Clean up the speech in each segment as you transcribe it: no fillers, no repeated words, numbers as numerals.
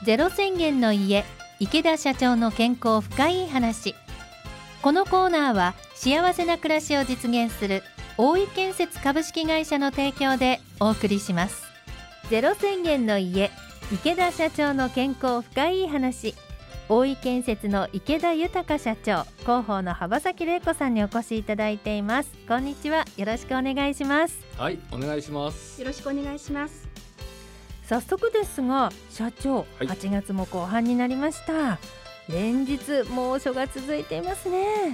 ゼロ宣言の家、池田社長の健康深い話。このコーナーは幸せな暮らしを実現する大井建設株式会社の提供でお送りします。ゼロ宣言の家、池田社長の健康深い話。大井建設の池田豊社長、広報の幅崎玲子さんにお越しいただいています。こんにちは、よろしくお願いします。 はい、お願いします。 よろしくお願いします。 早速ですが社長、 はい、 8月も後半になりました。連日猛暑が続いていますね。 もう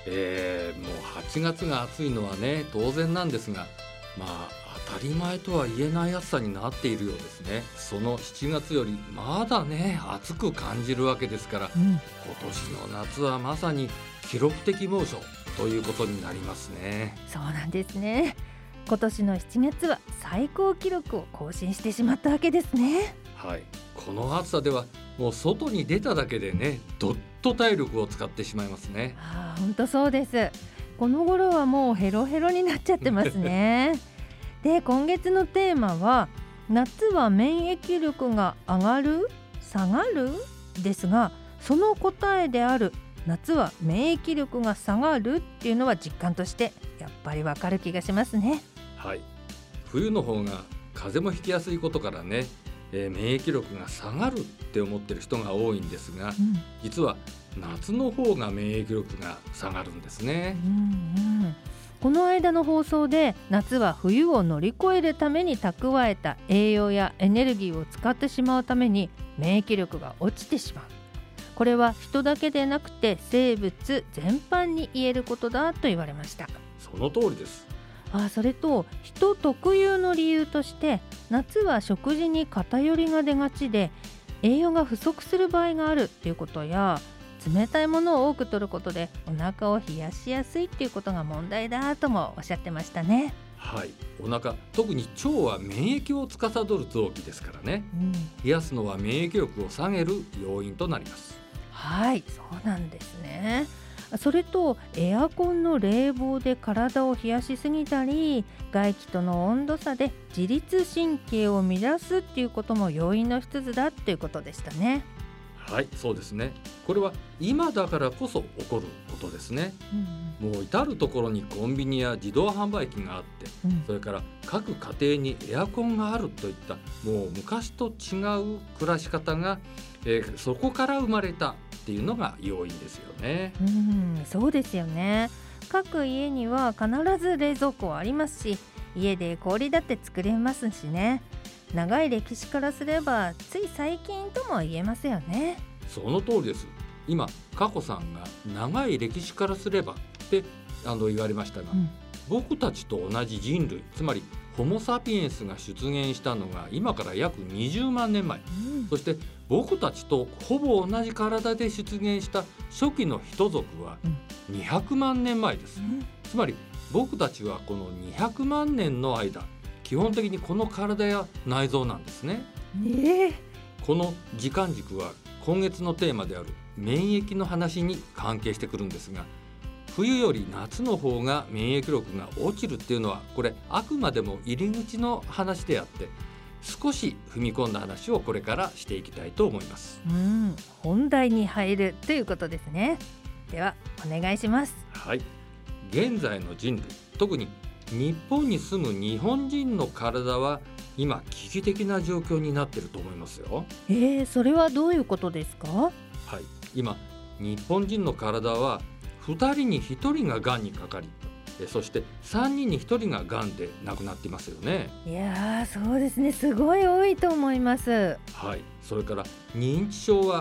8月が暑いのはね当然なんですが、当たり前とは言えない暑さになっているようですね。その7月よりまだね暑く感じるわけですから、今年の夏はまさに記録的猛暑ということになりますね。 そうなんですね。今年の7月は最高記録を更新してしまったわけですね。 はい、この暑さではもう外に出ただけでねどっと体力を使ってしまいますね。 本当そうです。この頃はもうヘロヘロになっちゃってますねで、今月のテーマは夏は免疫力が上がる下がるですが、その答えである夏は免疫力が下がるっていうのは実感としてやっぱりわかる気がしますね。 はい、冬の方が風邪もひきやすいことからね、免疫力が下がるって思ってる人が多いんですが、実は夏の方が免疫力が下がるんですね。 この間の放送で夏は冬を乗り越えるために蓄えた栄養やエネルギーを使ってしまうために免疫力が落ちてしまう。これは人だけでなくて生物全般に言えることだと言われました。 その通りです。 それと人特有の理由として夏は食事に偏りが出がちで栄養が不足する場合があるっていうことや、冷たいものを多く摂ることでお腹を冷やしやすいっていうことが問題だともおっしゃってましたね。 はい、お腹、特に腸は免疫を司る臓器ですからね、冷やすのは免疫力を下げる要因となります。 はい、そうなんですね。それとエアコンの冷房で体を冷やしすぎたり、外気との温度差で自律神経を乱すっていうことも要因の一つだっていうことでしたね。 はい、そうですね。これは今だからこそ起こることですね。もう至るところにコンビニや自動販売機があって、それから各家庭にエアコンがあるといったもう昔と違う暮らし方が、そこから生まれたっていうのが要因ですよね。 そうですよね。各家には必ず冷蔵庫はありますし、家で氷だって作れますしね。長い歴史からすればつい最近とも言えますよね。 その通りです。今佳子さんが長い歴史からすればって言われましたが、僕たちと同じ人類、つまりホモサピエンスが出現したのが今から約20万年前、そして僕たちとほぼ同じ体で出現した初期の人族は200万年前です。つまり僕たちはこの200万年の間基本的にこの体や内臓なんですね。この時間軸は今月のテーマである免疫の話に関係してくるんですが、冬より夏の方が免疫力が落ちるっていうのはこれあくまでも入り口の話であって、少し踏み込んだ話をこれからしていきたいと思います。 本題に入るということですね。ではお願いします。 はい、現在の人類、特に日本に住む日本人の体は今危機的な状況になっていると思いますよ。 それはどういうことですか？ はい、今日本人の体は2人に1人ががんにかかり、そして3人に1人ががんで亡くなっていますよね。 いやそうですね、すごい多いと思います。 はい、それから認知症は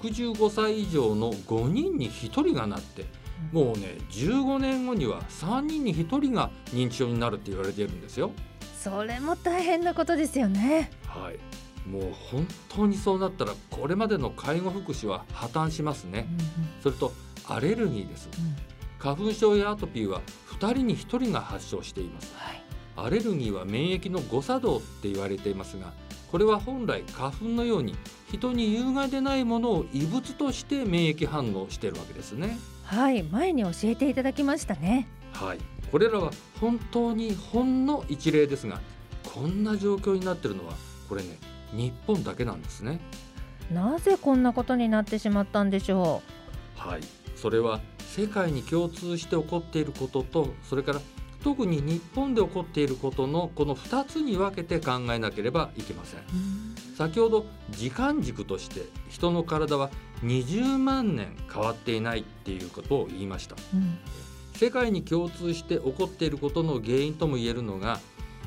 65歳以上の5人に1人がなって、もうね15年後には3人に1人が認知症になるって言われているんですよ。 それも大変なことですよね。 はい、もう本当にそうなったらこれまでの介護福祉は破綻しますね。それとアレルギーです。花粉症やアトピーは2人に1人が発症しています。アレルギーは免疫の誤作動って言われていますが、これは本来花粉のように人に有害でないものを異物として免疫反応しているわけですね。 はい、前に教えていただきましたね。 はい、これらは本当にほんの一例ですが、こんな状況になっているのはこれね日本だけなんですね。 なぜこんなことになってしまったんでしょはい、それは世界に共通して起こっていることと、それから特に日本で起こっていることのこの2つに分けて考えなければいけません。先ほど時間軸として人の体は20万年変わっていないっていうことを言いました。世界に共通して起こっていることの原因とも言えるのが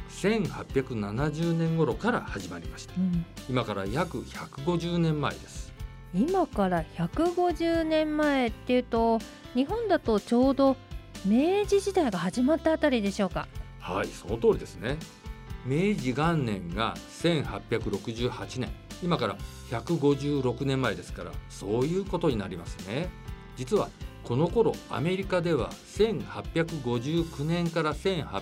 1870年頃から始まりました。今から約150年前です。 今から150年前っていうと、日本だとちょうど明治時代が始まったあたりでしょうか。 はい、その通りですね。明治元年が1868年、今から156年前ですから、そういうことになりますね。実はこの頃アメリカでは1859年から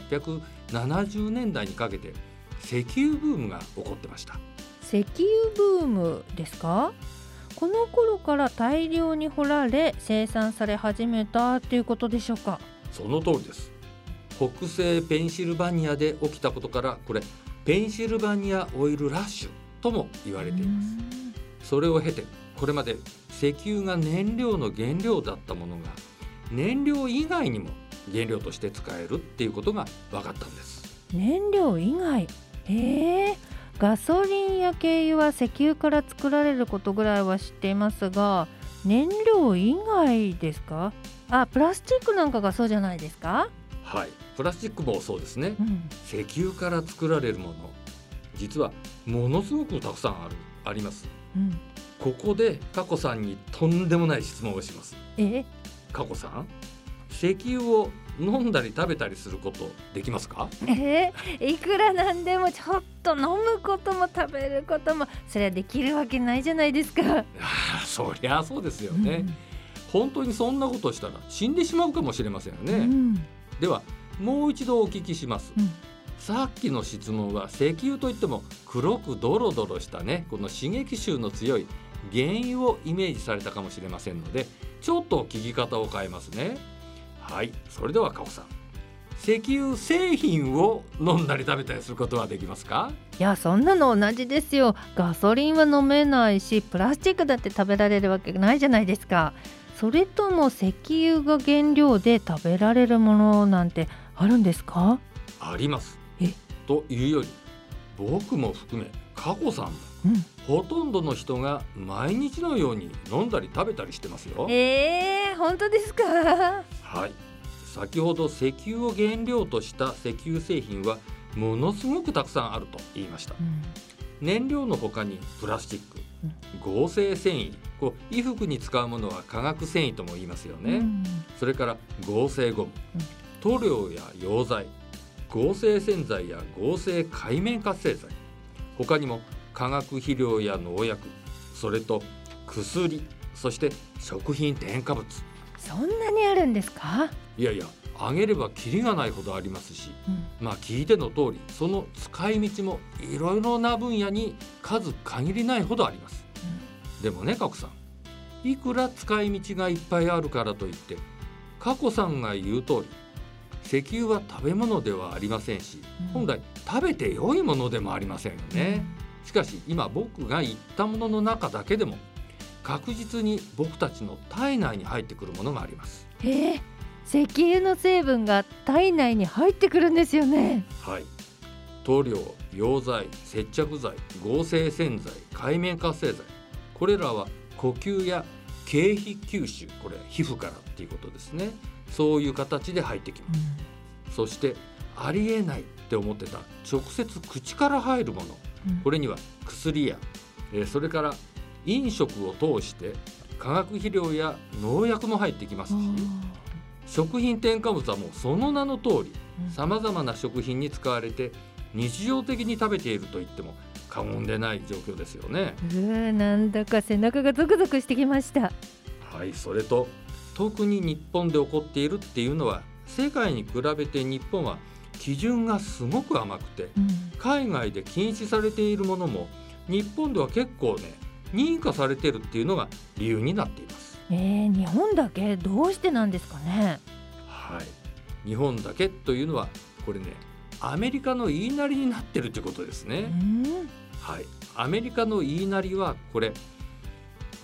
1870年代にかけて石油ブームが起こってました。 石油ブームですか？この頃から大量に掘られ生産され始めたということでしょうか？ その通りです。北西ペンシルバニアで起きたことから、これペンシルバニアオイルラッシュとも言われています。それを経て、これまで石油が燃料の原料だったものが燃料以外にも原料として使えるっていうことが分かったんです。 燃料以外、ガソリンや軽油は石油から作られることぐらいは知っていますが、燃料以外ですか？プラスチックなんかがそうじゃないですか？ はい、プラスチックもそうですね。石油から作られるもの、実はものすごくたくさんあります。ここで佳子さんにとんでもない質問をします。佳子さん、石油を飲んだり食べたりすることできますか？ いくらなんでもちょっと飲むことも食べることも、それはできるわけないじゃないですか。 そりゃそうですよね。本当にそんなことをしたら死んでしまうかもしれませんよね。ではもう一度お聞きします。さっきの質問は石油といっても黒くドロドロしたね、この刺激臭の強い原油をイメージされたかもしれませんので、ちょっと聞き方を変えますね。はい、それでは佳子さん、石油製品を飲んだり食べたりすることはできますか？ いや、そんなの同じですよ。ガソリンは飲めないし、プラスチックだって食べられるわけないじゃないですか。それとも石油が原料で食べられるものなんてあるんですか？ あります。というより、僕も含め佳子さんも、ほとんどの人が毎日のように飲んだり食べたりしてますよ。 本当ですか？ はい、先ほど石油を原料とした石油製品はものすごくたくさんあると言いました。燃料の他にプラスチック、合成繊維、衣服に使うものは化学繊維とも言いますよね。それから合成ゴム、塗料や溶剤、合成洗剤や合成界面活性剤、他にも化学肥料や農薬、それと薬、そして食品添加物。 そんなにあるんですか？ いやいや、あげればキリがないほどありますし、聞いての通り、その使い道もいろいろな分野に数限りないほどあります。でもね、佳子さん、いくら使い道がいっぱいあるからといって、佳子さんが言う通り、石油は食べ物ではありませんし、本来食べて良いものでもありませんよね。しかし今僕が言ったものの中だけでも確実に僕たちの体内に入ってくるものがあります。 石油の成分が体内に入ってくるんですよね。 はい、塗料、溶剤、接着剤、合成洗剤、界面活性剤、これらは呼吸や経皮吸収、これ皮膚からっていうことですね。そういう形で入ってきます。そしてありえないって思ってた直接口から入るもの、これには薬や、それから飲食を通して化学肥料や農薬も入ってきますし、食品添加物はもうその名の通り、さまざまな食品に使われて日常的に食べていると言っても過言でない状況ですよね。 なんだか背中がゾクゾクしてきました。 はい、それと特に日本で起こっているっていうのは、世界に比べて日本は基準がすごく甘くて、海外で禁止されているものも日本では結構ね、認可されているっていうのが理由になっています。 日本だけどうしてなんですかね？ はい、日本だけというのはこれね、アメリカの言いなりになってるということですね。はい、アメリカの言いなりはこれ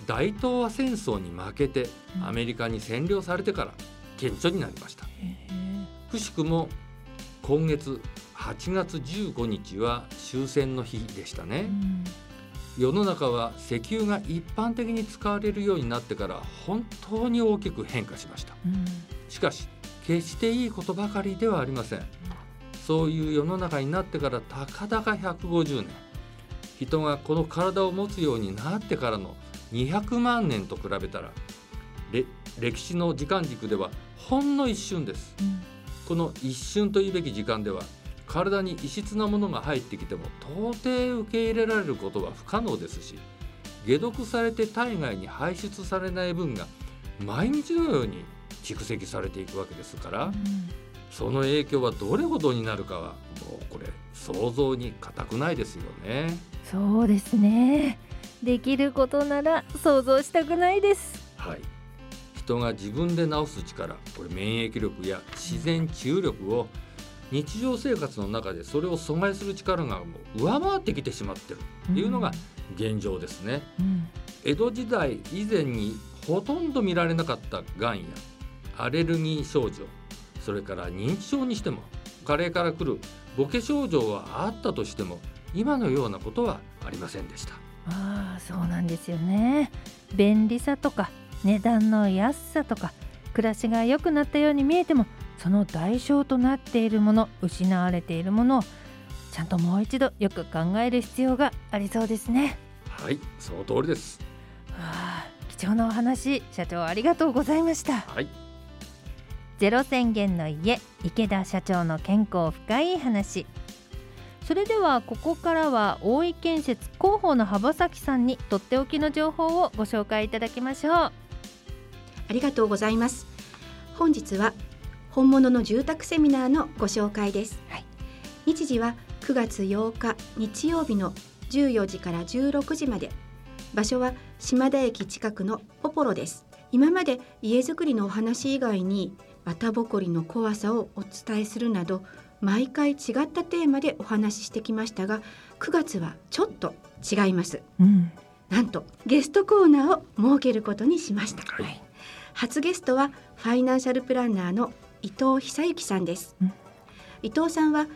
大東亜戦争に負けてアメリカに占領されてから顕著になりました。くしくも今月8月15日は終戦の日でしたね。世の中は石油が一般的に使われるようになってから本当に大きく変化しました。しかし決していいことばかりではありません。そういう世の中になってからたかだか150年、人がこの体を持つようになってからの200万年と比べたら歴史の時間軸ではほんの一瞬です。この一瞬というべき時間では体に異質なものが入ってきても到底受け入れられることは不可能ですし、解毒されて体外に排出されない分が毎日のように蓄積されていくわけですから、その影響はどれほどになるかはもうこれ想像に難くないですよね。 そうですね。できることなら想像したくないです。 はい、人が自分で治す力、これ免疫力や自然治癒力を日常生活の中でそれを阻害する力がもう上回ってきてしまっているというのが現状ですね。江戸時代以前にほとんど見られなかったがんやアレルギー症状、それから認知症にしても加齢から来るボケ症状はあったとしても今のようなことはありませんでした。 そうなんですよね。便利さとか値段の安さとか暮らしが良くなったように見えても、その代償となっているもの、失われているものをちゃんともう一度よく考える必要がありそうですね。 はい、その通りです。 貴重なお話、社長ありがとうございました。ゼロ宣言の家、池田社長の健康深い話。それではここからは大井建設広報の幅崎さんにとっておきの情報をご紹介いただきましょう。 ありがとうございます。本日は本物の住宅セミナーのご紹介です。日時は9月8日日曜日の14時から16時まで。場所は島田駅近くのポポロです。今まで家づくりのお話以外に綿ぼこりの怖さをお伝えするなど毎回違ったテーマでお話ししてきましたが、9月はちょっと違います。なんとゲストコーナーを設けることにしました。初ゲストはファイナンシャルプランナーの伊藤久之さんです。伊藤さんは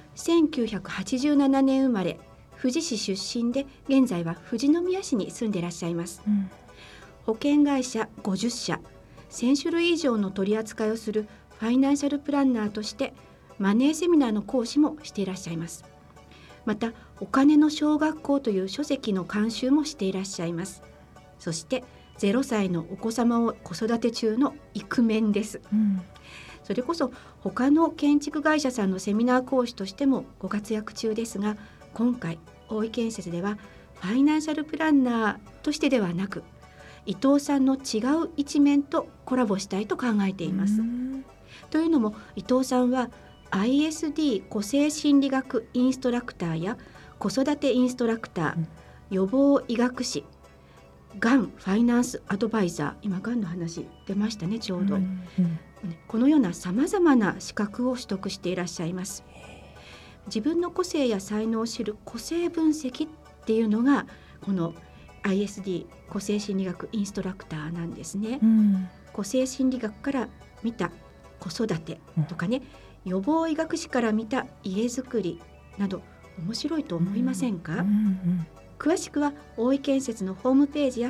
1987年生まれ、富士市出身で現在は富士宮市に住んでいらっしゃいます。保険会社50社、1000種類以上の取り扱いをするファイナンシャルプランナーとしてマネーセミナーの講師もしていらっしゃいます。またお金の小学校という書籍の監修もしていらっしゃいます。そして0歳のお子様を子育て中のイクメンです。それこそ他の建築会社さんのセミナー講師としてもご活躍中ですが、今回大井建設ではファイナンシャルプランナーとしてではなく伊藤さんの違う一面とコラボしたいと考えています。というのも伊藤さんは ISD 個性心理学インストラクターや子育てインストラクター、予防医学士、がんファイナンスアドバイザー、今がんの話出ましたねちょうど、このようなさまざまな資格を取得していらっしゃいます。自分の個性や才能を知る個性分析っていうのがこの ISD 個性心理学インストラクターなんですね。個性心理学から見た子育てとかね、予防医学士から見た家づくりなど面白いと思いませんか？詳しくは大井建設のホームページや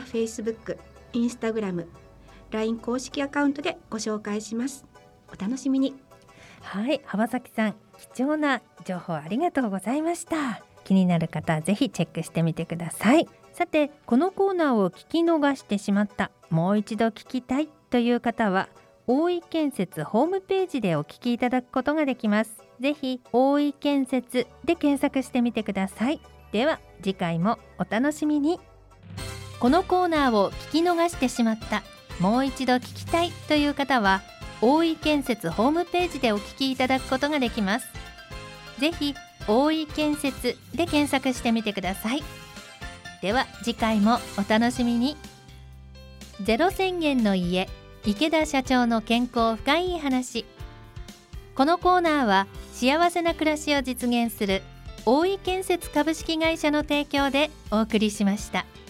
Facebook、Instagram、LINE 公式アカウントでご紹介します。お楽しみに。 はい、浜崎さん、貴重な情報ありがとうございました。気になる方はぜひチェックしてみてください。さて、このコーナーを聞き逃してしまった、もう一度聞きたいという方は大井建設ホームページでお聞きいただくことができます。ぜひ大井建設で検索してみてください。では次回もお楽しみに。このコーナーを聞き逃してしまった、もう一度聞きたいという方は大井建設ホームページでお聞きいただくことができます。ぜひ大井建設で検索してみてください。では次回もお楽しみに。ゼロ宣言の家、池田社長の健康深い話。このコーナーは幸せな暮らしを実現する大井建設株式会社の提供でお送りしました。